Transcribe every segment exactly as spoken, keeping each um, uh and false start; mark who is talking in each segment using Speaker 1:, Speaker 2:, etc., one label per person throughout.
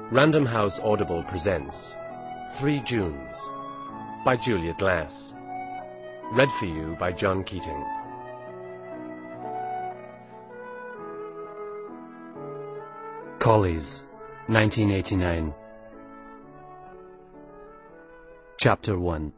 Speaker 1: Random House Audible presents Three Junes by Julia Glass. Read for you by John Keating. Collies, nineteen eighty-nine. Chapter one.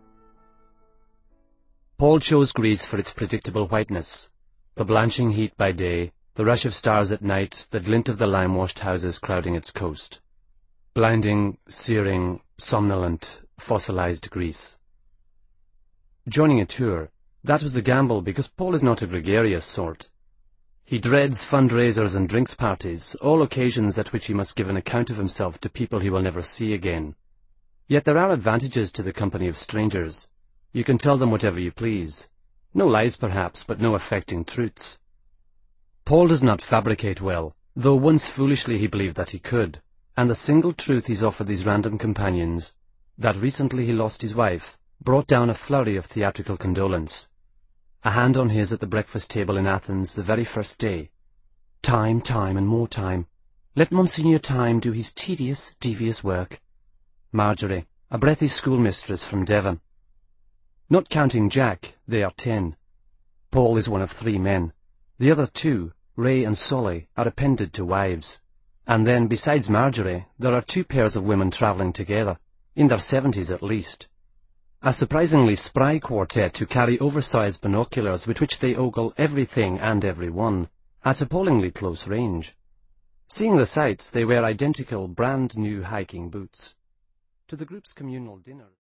Speaker 1: Paul chose Greece for its predictable whiteness. The blanching heat by day, the rush of stars at night, the glint of the lime-washed houses crowding its coast. Blinding, searing, somnolent, fossilized Greece. Joining a tour, that was the gamble, because Paul is not a gregarious sort. He dreads fundraisers and drinks parties, all occasions at which he must give an account of himself to people he will never see again. Yet there are advantages to the company of strangers. You can tell them whatever you please. No lies perhaps, but no affecting truths. Paul does not fabricate well, though once foolishly he believed that he could. And the single truth he's offered these random companions, that recently he lost his wife, brought down a flurry of theatrical condolence. A hand on his at the breakfast table in Athens the very first day. Time, time, and more time. Let Monsignor Time do his tedious, devious work. Marjorie, a breathy schoolmistress from Devon. Not counting Jack, they are ten. Paul is one of three men. The other two, Ray and Solly, are appended to wives. And then, besides Marjorie, there are two pairs of women travelling together, in their seventies at least. A surprisingly spry quartet who carry oversized binoculars with which they ogle everything and everyone, at appallingly close range. Seeing the sights, they wear identical brand-new hiking boots. To the group's communal dinner...